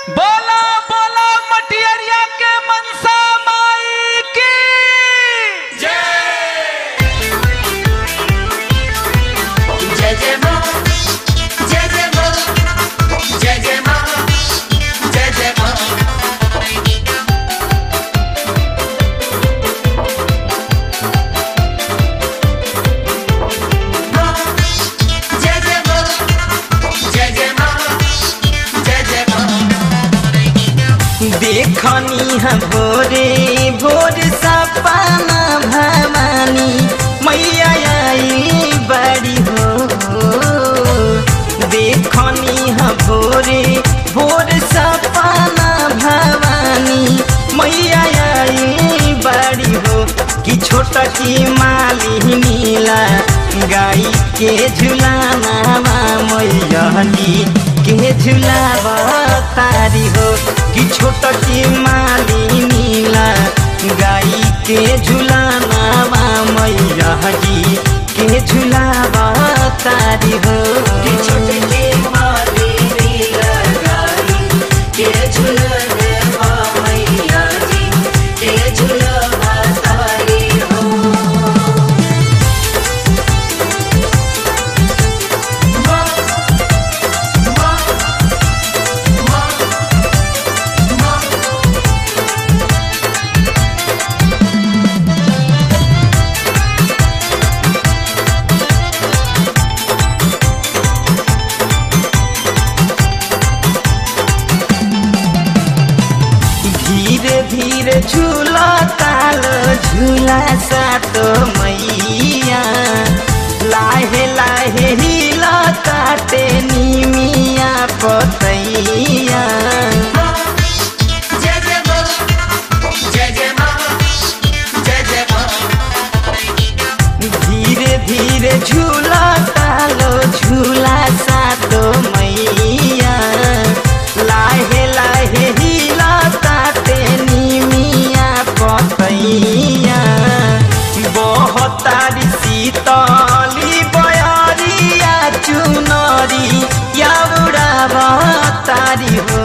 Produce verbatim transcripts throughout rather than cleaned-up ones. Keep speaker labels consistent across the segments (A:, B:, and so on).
A: बोला बोला मटियरिया के मनसा माई की
B: जय जय जय मां जय जय मां जय जय मां जय जय मां
C: देखनी है भोरे भोर सपना भवानी मैया आई बड़ी हो। देखनी है भोरे भोर सपना भवानी मैया आई बड़ी हो कि छोटा की माली नीला गाई के झुलाना मैया के झुलावा तारी हो कि छोटा की माली नीला गाई के झुलाना मैया जी के झुलावा तारी हो
B: कि छोटे की माली नीला गाई के झुलाना मैया जी के झुलावा तारी हो।
C: धीरे धीरे झूला ताल झूला सातो मैया लाहे लाहे हिला काटे नीमिया पतैया।
B: जय जय मां जय जय मां जय जय मां
C: धीरे धीरे झूला तालो झूला सातो मैया लाहे लाहे हिला काटे नीमिया पतैया। बहुतारी शीतली बयरिया चुनरी या उड़ावा तारी हो।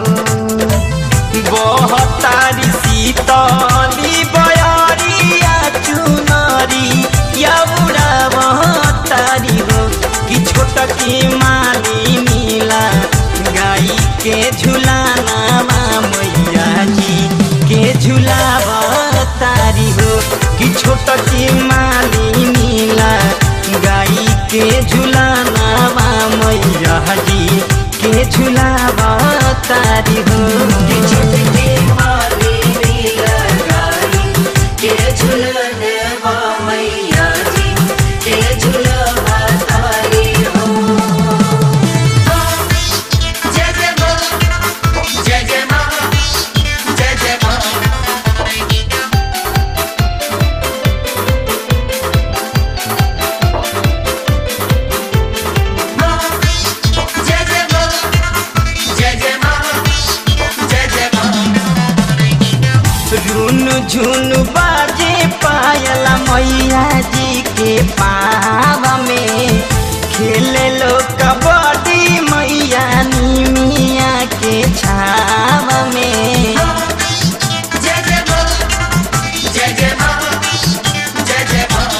C: बहुतारी शीतली बयरिया चुनरी या उड़ावा तारी हो कि छोटा की माली नीला गाई के झुलाना मैया जी के झुलावा तारी हो कि छोटा की माली नीला गाई के झुलाना मैया जी के झुलावा तारी हो
B: कि छोटे की माली नीला गाई के झुलाना मैया जी के झुलावा तारी हो। जय जय मां जय जय मां जय जय मां जय जय मां जय जय मां जय जय मां
C: रुन झुन बाजे पायला मैया जी के पाव में खेले लो कबड्डी मैया नीमिया के छाव में।
B: जय जय मां जय जय मां जय जय मां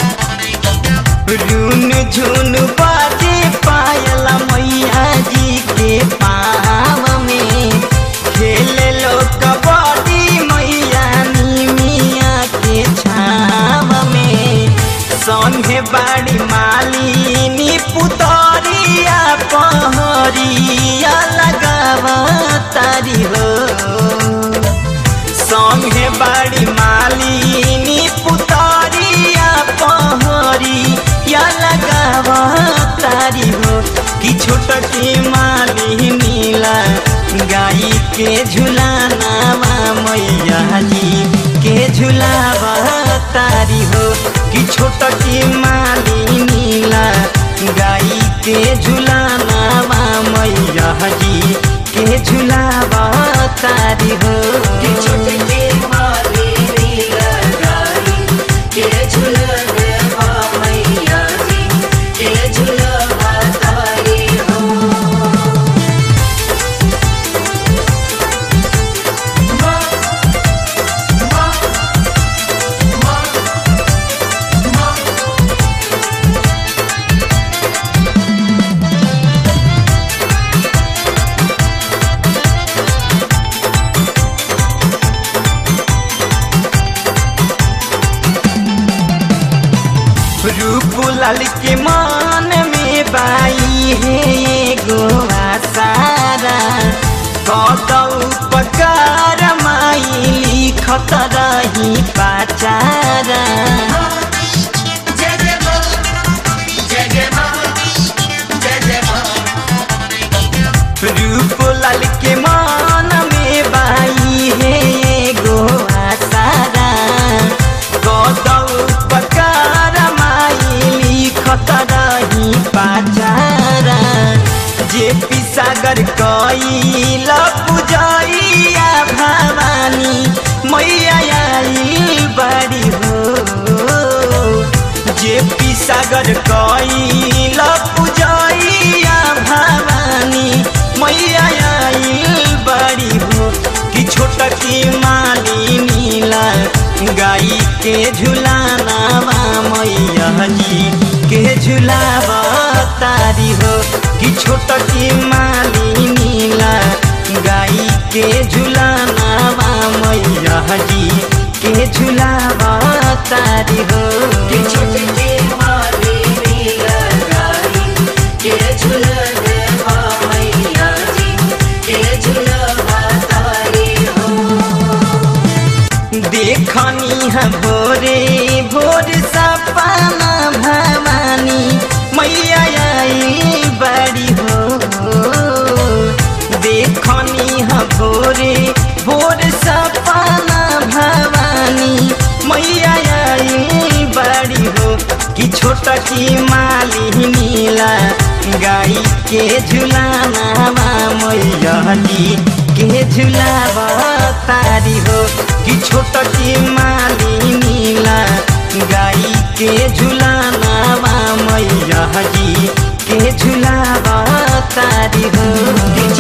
C: रुन झुन बाजे पायला मैया जी के पाव में खेले लो कबड्डी मैया नीमिया के छाव में। संगे बाड़ी मालिनी पुतरिया पहरिया लगावा तारी हो। संगे बाड़ी मालिनी पुतरिया पहरिया लगावा तारी हो कि छोटा की माली नीला गाई के झुलाना मैया जी के झुलावा तारी हो कि छोटा की माली नीला गाई के झुलाना मैया जी के झुलावा तारी हो
B: कि छोटे की माली नीला गाई के झुलाना मैया जी के झुलावा तारी हो।
C: लाल के मन में बाई है गोवा सारा कतौ पकार माई लिखत रही पाचारा
B: जय जय माँ जय जय माँ जय जय माँ
C: रूप लाल के मन में बाई है गोवा सारा कतौ पकार माई लिखत रही पाचारा जे पिसागर कईल पूजैया भवानी मैया आई बड़ी हो जे पिसागर कईल पूजैया भवानी मैया आई बड़ी हो कि छोटा की माली नीला गाई के झुलाना मैया जी के झुलावा तारी हो कि छोटा की माली नीला गाई के झुलाना मैया जी के झुलावा तारी हो
B: कि छोटे के माली नीला गाई के झुलावा मैया जी के झुलावा तारी हो
C: देखनी है भोरे भोर सपना भवानी मैया आई बड़ी हो देखनी है भोरे भोर सपना भवानी मैया आई बड़ी हो कि छोटा की माली नीला गाई के झुलाना मैया जी के झुलावा तारी हो कि छोटा की माली नीला गाई के झुलाना मैया जी के झुलावा तारी हो।